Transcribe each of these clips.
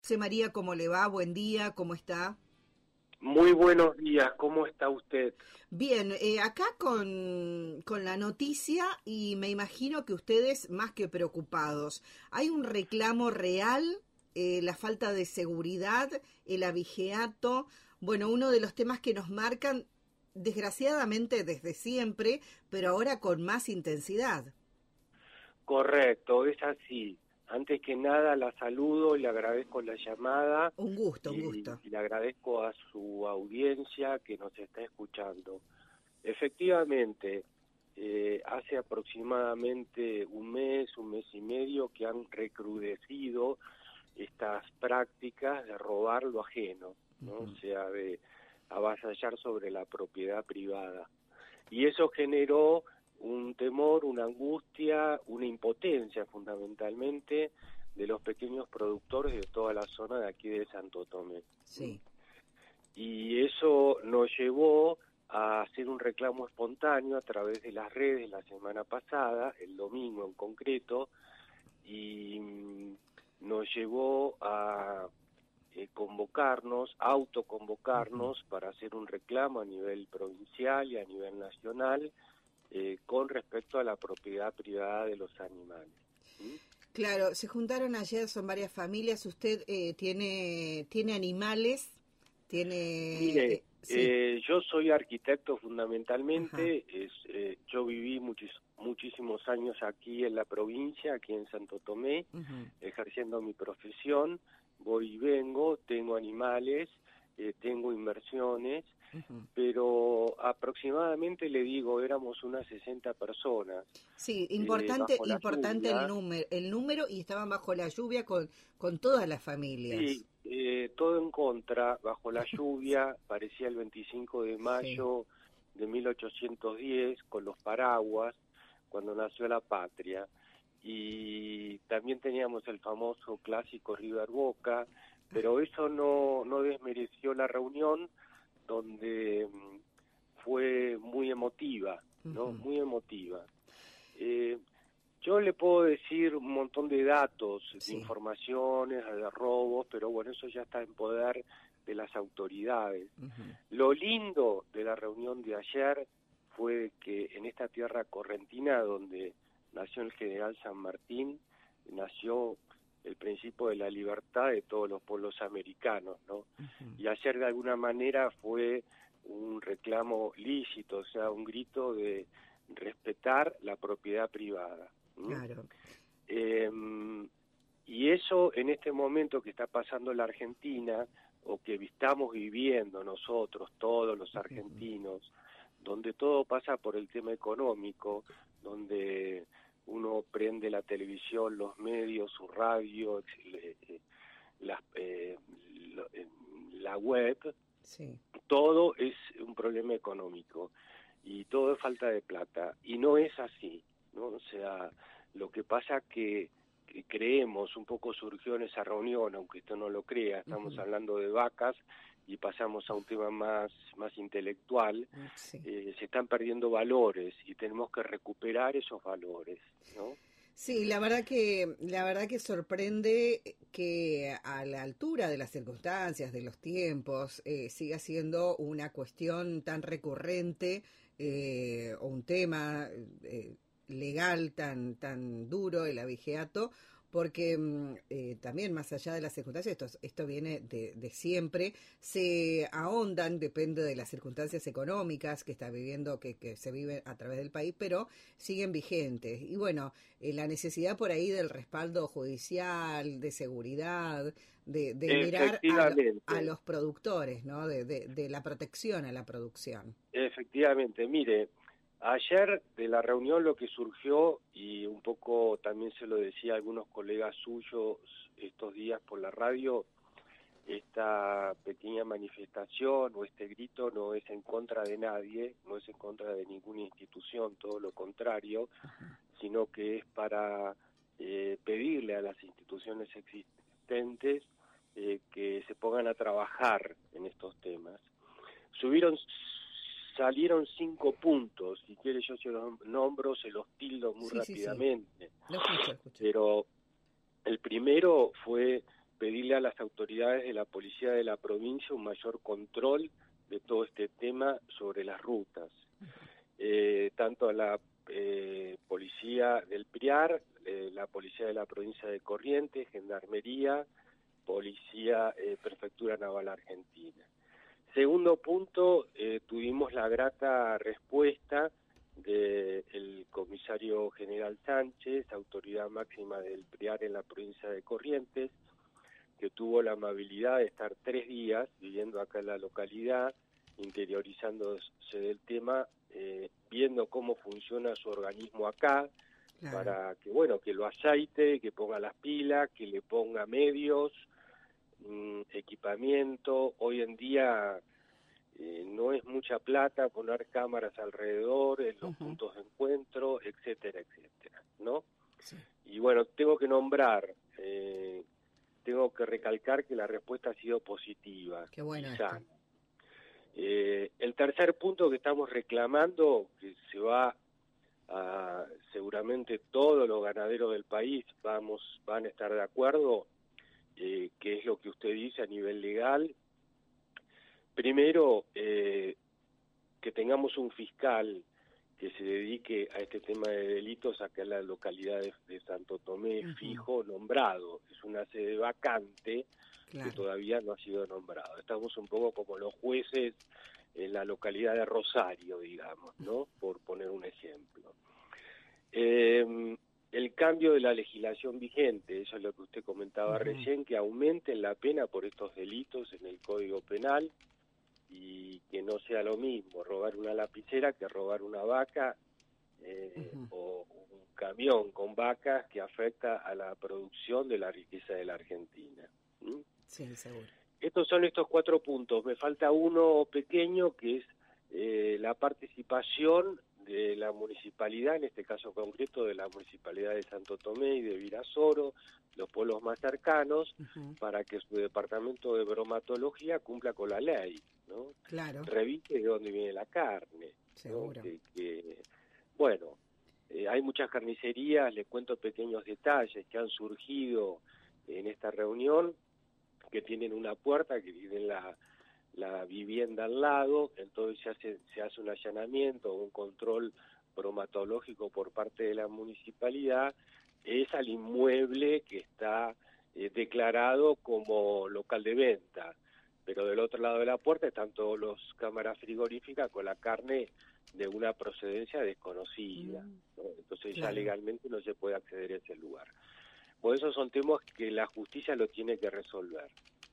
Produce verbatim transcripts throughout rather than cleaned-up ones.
José María, ¿cómo le va? Buen día, ¿cómo está? Muy buenos días, ¿cómo está usted? Bien, eh, acá con, con la noticia y me imagino que ustedes más que preocupados. ¿Hay un reclamo real? Eh, la falta de seguridad, el abigeato, bueno, uno de los temas que nos marcan desgraciadamente desde siempre, pero ahora con más intensidad. Correcto, es así. Antes que nada la saludo y le agradezco la llamada. Un gusto, un y, gusto. y le agradezco a su audiencia que nos está escuchando. Efectivamente, eh, hace aproximadamente un mes, un mes y medio que han recrudecido estas prácticas de robar lo ajeno, ¿no? Uh-huh. O sea, de avasallar sobre la propiedad privada. Y eso generó un temor, una angustia, una impotencia fundamentalmente de los pequeños productores de toda la zona de aquí de Santo Tomé. Sí. Y eso nos llevó a hacer un reclamo espontáneo a través de las redes la semana pasada, el domingo en concreto, y nos llevó a eh, convocarnos, autoconvocarnos, uh-huh, para hacer un reclamo a nivel provincial y a nivel nacional eh, con respecto a la propiedad privada de los animales. ¿Mm? Claro, se juntaron ayer, son varias familias. ¿Usted eh, tiene tiene animales? ¿Tiene...? Mire, eh, sí. eh, yo soy arquitecto fundamentalmente. Es, eh, yo viví muchis, muchísimos años aquí en la provincia, aquí en Santo Tomé, uh-huh, ejerciendo mi profesión. Voy y vengo, tengo animales, eh, tengo inversiones, uh-huh, pero aproximadamente, le digo, éramos unas sesenta personas. Sí, importante, eh, importante el número, el número, y estaban bajo la lluvia con, con todas las familias. Sí, eh, todo en contra, bajo la lluvia, parecía el veinticinco de mayo, sí, de mil ochocientos diez, con los paraguas, cuando nació la patria. Y también teníamos el famoso clásico River Boca, pero eso no, no desmereció la reunión, donde um, fue muy emotiva, ¿no? Uh-huh. Muy emotiva. Eh, yo le puedo decir un montón de datos, sí, de informaciones, de robos, pero bueno, eso ya está en poder de las autoridades. Uh-huh. Lo lindo de la reunión de ayer fue que en esta tierra correntina, donde nació el general San Martín, nació el principio de la libertad de todos los pueblos americanos, ¿no? Uh-huh. Y ayer de alguna manera fue un reclamo lícito, o sea, un grito de respetar la propiedad privada. ¿Mm? Claro. Eh, y eso en este momento que está pasando en la Argentina, o que estamos viviendo nosotros, todos los argentinos, uh-huh, donde todo pasa por el tema económico, donde uno prende la televisión, los medios, su radio, la, eh, la web, sí, todo es un problema económico y todo es falta de plata, y no es así, ¿no? O sea, lo que pasa que, que creemos, un poco surgió en esa reunión, aunque usted no lo crea, estamos uh-huh, hablando de vacas y pasamos a un tema más, más intelectual, sí, eh, se están perdiendo valores y tenemos que recuperar esos valores, ¿no? Sí, la verdad que la verdad que sorprende que a la altura de las circunstancias, de los tiempos, eh, siga siendo una cuestión tan recurrente eh, o un tema eh, legal tan tan duro, el abigeato, porque eh, también más allá de las circunstancias, esto, esto viene de, de siempre, se ahondan, depende de las circunstancias económicas que está viviendo, que, que se vive a través del país, pero siguen vigentes. Y bueno, eh, la necesidad por ahí del respaldo judicial, de seguridad, de, de mirar a, a los productores, ¿no? De, de, de la protección a la producción. Efectivamente, mire, ayer de la reunión lo que surgió, y un poco también se lo decía a algunos colegas suyos estos días por la radio, esta pequeña manifestación o este grito no es en contra de nadie, no es en contra de ninguna institución, todo lo contrario, uh-huh, sino que es para eh, pedirle a las instituciones existentes eh, que se pongan a trabajar en estos temas. Subieron Salieron cinco puntos, si quiere yo se los nombro, se los tildo muy sí, rápidamente. Sí, sí. Lo escucho, escucho. Pero el primero fue pedirle a las autoridades de la policía de la provincia un mayor control de todo este tema sobre las rutas. Eh, tanto a la eh, policía del Priar, eh, la policía de la provincia de Corrientes, Gendarmería, policía, eh, Prefectura Naval Argentina. Segundo punto, eh, tuvimos la grata respuesta del comisario general Sánchez, autoridad máxima del Priar en la provincia de Corrientes, que tuvo la amabilidad de estar tres días viviendo acá en la localidad, interiorizándose del tema, eh, viendo cómo funciona su organismo acá, claro, para que, bueno, que lo aceite, que ponga las pilas, que le ponga medios, mmm, equipamiento. Hoy en día eh, no es mucha plata poner cámaras alrededor, en los uh-huh. puntos de encuentro, etcétera, etcétera, ¿no? Sí. Y bueno, tengo que nombrar... Eh, tengo que recalcar que la respuesta ha sido positiva. Qué bueno y sana. Eh, el tercer punto que estamos reclamando, que se va a, seguramente todos los ganaderos del país vamos van a estar de acuerdo, eh, que es lo que usted dice a nivel legal. Primero, eh, que tengamos un fiscal que se dedique a este tema de delitos acá en la localidad de, de Santo Tomé, uh-huh. fijo, nombrado. Es una sede vacante, claro, que todavía no ha sido nombrado. Estamos un poco como los jueces en la localidad de Rosario, digamos, ¿no? Por poner un ejemplo. Eh, el cambio de la legislación vigente, eso es lo que usted comentaba uh-huh. recién, que aumenten la pena por estos delitos en el Código Penal, y que no sea lo mismo robar una lapicera que robar una vaca eh, uh-huh. o un camión con vacas, que afecta a la producción de la riqueza de la Argentina. ¿Mm? Sí, seguro. Estos son estos cuatro puntos. Me falta uno pequeño, que es eh, la participación de la municipalidad, en este caso concreto de la municipalidad de Santo Tomé y de Virasoro, los pueblos más cercanos, uh-huh. para que su departamento de bromatología cumpla con la ley, ¿no? Claro. Revise de dónde viene la carne. Seguro. ¿No? Que, que, bueno, eh, hay muchas carnicerías, les cuento pequeños detalles que han surgido en esta reunión, que tienen una puerta, que tienen la, la vivienda al lado, entonces se hace, se hace un allanamiento, un control bromatológico por parte de la municipalidad, es al inmueble que está eh, declarado como local de venta, pero del otro lado de la puerta están todas las cámaras frigoríficas con la carne de una procedencia desconocida, ¿no? Entonces claro, ya legalmente no se puede acceder a ese lugar. Por eso son temas que la justicia lo tiene que resolver.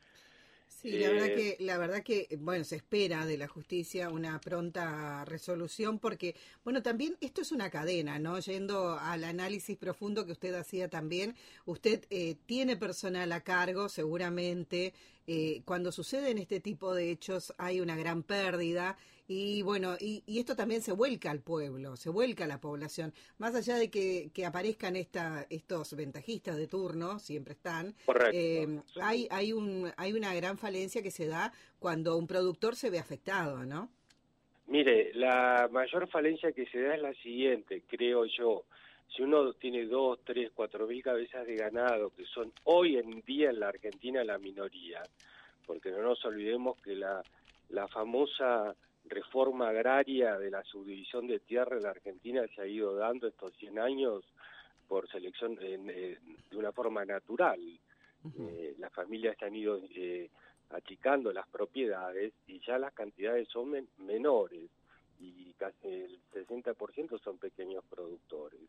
Sí, la eh, verdad que, la verdad que, bueno, se espera de la justicia una pronta resolución, porque, bueno, también esto es una cadena, ¿no? Yendo al análisis profundo que usted hacía también, usted eh, tiene personal a cargo, seguramente, eh, cuando suceden este tipo de hechos hay una gran pérdida, y bueno, y, y esto también se vuelca al pueblo, se vuelca a la población, más allá de que, que aparezcan esta, estos ventajistas de turno, siempre están. Correcto. Eh, hay, hay, un, hay una gran falencia que se da cuando un productor se ve afectado, ¿no? Mire, la mayor falencia que se da es la siguiente, creo yo. Si uno tiene dos, tres, cuatro mil cabezas de ganado, que son hoy en día en la Argentina la minoría, porque no nos olvidemos que la, la famosa reforma agraria de la subdivisión de tierra en la Argentina se ha ido dando estos cien años por selección eh, de una forma natural. Uh-huh. Eh, las familias se han ido eh, achicando las propiedades y ya las cantidades son men- menores y casi el sesenta por ciento son pequeños productores.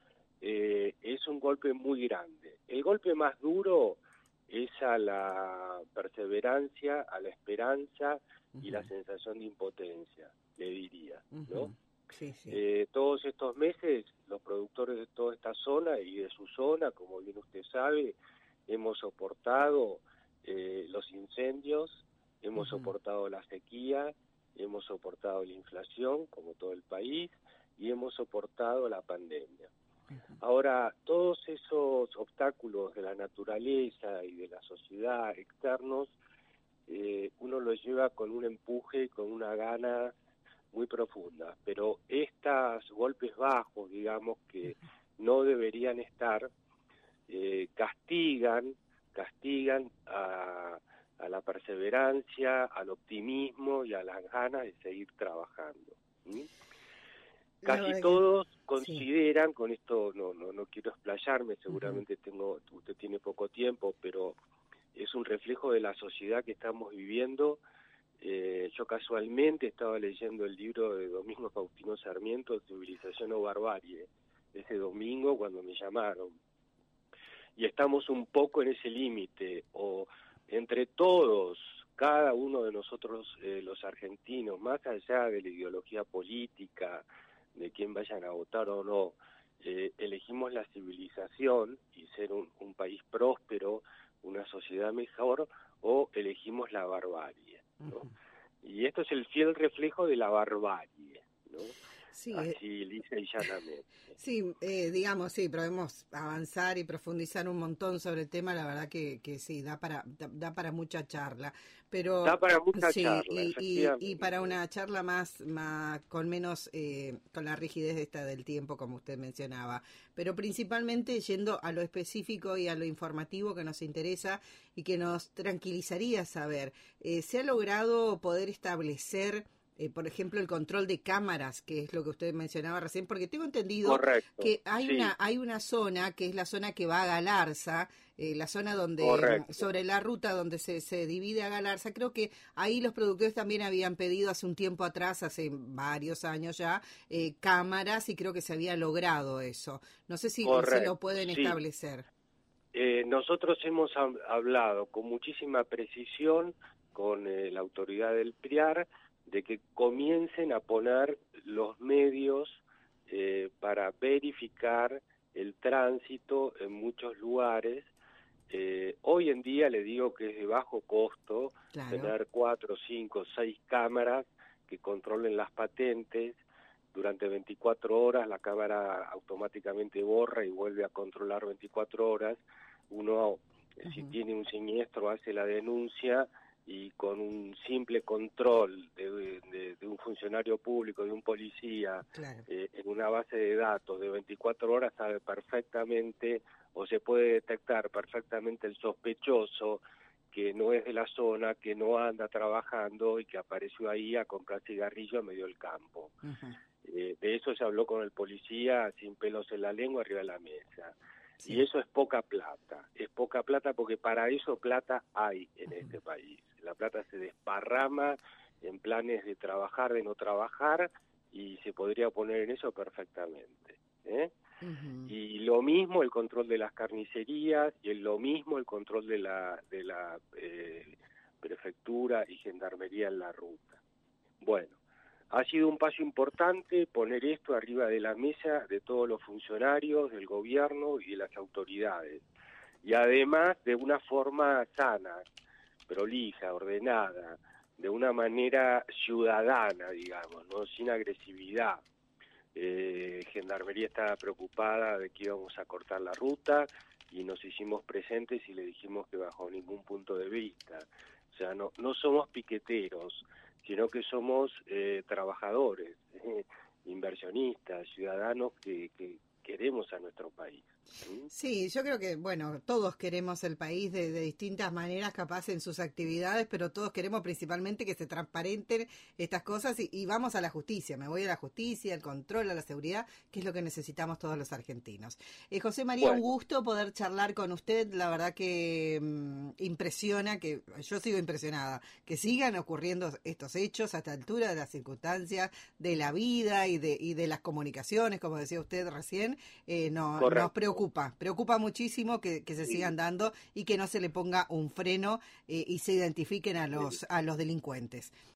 Eh, es un golpe muy grande. El golpe más duro es a la perseverancia, a la esperanza y uh-huh. la sensación de impotencia, le diría, ¿no? Uh-huh. Sí, sí. Eh, todos estos meses, los productores de toda esta zona y de su zona, como bien usted sabe, hemos soportado eh, los incendios, hemos uh-huh. soportado la sequía, hemos soportado la inflación, como todo el país, y hemos soportado la pandemia. Uh-huh. Ahora, todos esos obstáculos de la naturaleza y de la sociedad externos, eh, uno los lleva con un empuje, con una gana muy profunda, pero estos golpes bajos, digamos, que no deberían estar, eh, castigan castigan a, a la perseverancia, al optimismo y a las ganas de seguir trabajando. ¿Mm? Casi todos que, consideran, sí. Con esto no, no, no quiero explayarme, seguramente uh-huh. tengo, usted tiene poco tiempo, pero es un reflejo de la sociedad que estamos viviendo. Eh, yo casualmente estaba leyendo el libro de Domingo Faustino Sarmiento, Civilización o Barbarie, ese domingo cuando me llamaron. Y estamos un poco en ese límite, o entre todos, cada uno de nosotros, eh, los argentinos, más allá de la ideología política, de quién vayan a votar o no, eh, elegimos la civilización y ser un, un país próspero, una sociedad mejor, o elegimos la barbarie, ¿no? Uh-huh. Y esto es el fiel reflejo de la barbarie, ¿no? Sí, así lisa y llanamente. Sí, eh, digamos, sí, podemos avanzar y profundizar un montón sobre el tema, la verdad que, que sí, da para da, da para mucha charla, pero da para mucha sí, charla, y, y, y para una charla más, más con menos, eh, con la rigidez esta del tiempo, como usted mencionaba, pero principalmente yendo a lo específico y a lo informativo que nos interesa y que nos tranquilizaría saber, eh, ¿se ha logrado poder establecer Eh, por ejemplo, el control de cámaras, que es lo que usted mencionaba recién, porque tengo entendido Correcto, que hay sí. una hay una zona que es la zona que va a Galarza, eh, la zona donde Correcto. sobre la ruta donde se, se divide a Galarza. Creo que ahí los productores también habían pedido hace un tiempo atrás, hace varios años ya, eh, cámaras, y creo que se había logrado eso. No sé si Correcto, se lo pueden sí. establecer. Eh, nosotros hemos hablado con muchísima precisión con eh, la autoridad del PRIAR de que comiencen a poner los medios eh, para verificar el tránsito en muchos lugares. Eh, hoy en día le digo que es de bajo costo claro. tener cuatro, cinco, seis cámaras que controlen las patentes. Durante veinticuatro horas la cámara automáticamente borra y vuelve a controlar veinticuatro horas. Uno, uh-huh. si tiene un siniestro, hace la denuncia y con un simple control de, de, de un funcionario público, de un policía, claro. eh, en una base de datos de veinticuatro horas sabe perfectamente o se puede detectar perfectamente el sospechoso que no es de la zona, que no anda trabajando y que apareció ahí a comprar cigarrillo a medio del campo. Uh-huh. Eh, de eso se habló con el policía sin pelos en la lengua arriba de la mesa. Sí. Y eso es poca plata, es poca plata porque para eso plata hay en uh-huh. este país. La plata se desparrama en planes de trabajar, de no trabajar, y se podría poner en eso perfectamente, ¿eh? Uh-huh. Y lo mismo el control de las carnicerías, y lo mismo el control de la, de la eh, prefectura y gendarmería en la ruta. Bueno, ha sido un paso importante poner esto arriba de la mesa de todos los funcionarios del gobierno y de las autoridades. Y además de una forma sana, prolija, ordenada, de una manera ciudadana, digamos, no sin agresividad. Eh, Gendarmería estaba preocupada de que íbamos a cortar la ruta y nos hicimos presentes y le dijimos que bajo ningún punto de vista. O sea, no, no somos piqueteros, sino que somos eh, trabajadores, eh, inversionistas, ciudadanos que, que queremos a nuestro país. ¿Sí? Sí, yo creo que, bueno, todos queremos el país de, de distintas maneras, capaz en sus actividades, pero todos queremos principalmente que se transparenten estas cosas y, y vamos a la justicia. Me voy a la justicia, al control, a la seguridad, que es lo que necesitamos todos los argentinos. Eh, José María, bueno. Un gusto poder charlar con usted. La verdad que mmm, impresiona, que yo sigo impresionada, que sigan ocurriendo estos hechos a esta altura de las circunstancias, de la vida y de, y de las comunicaciones, como decía usted recién, eh, no, nos preocupa. Preocupa, preocupa muchísimo que, que se sí. sigan dando y que no se le ponga un freno eh, y se identifiquen a los a los delincuentes.